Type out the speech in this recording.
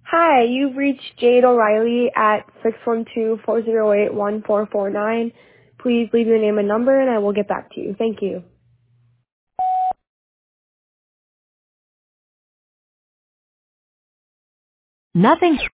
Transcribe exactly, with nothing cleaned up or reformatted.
Hi, you've reached Jade O'Reilly at six one two, four zero eight, one four four nine. Please leave your name and number and I will get back to you. Thank you. Nothing's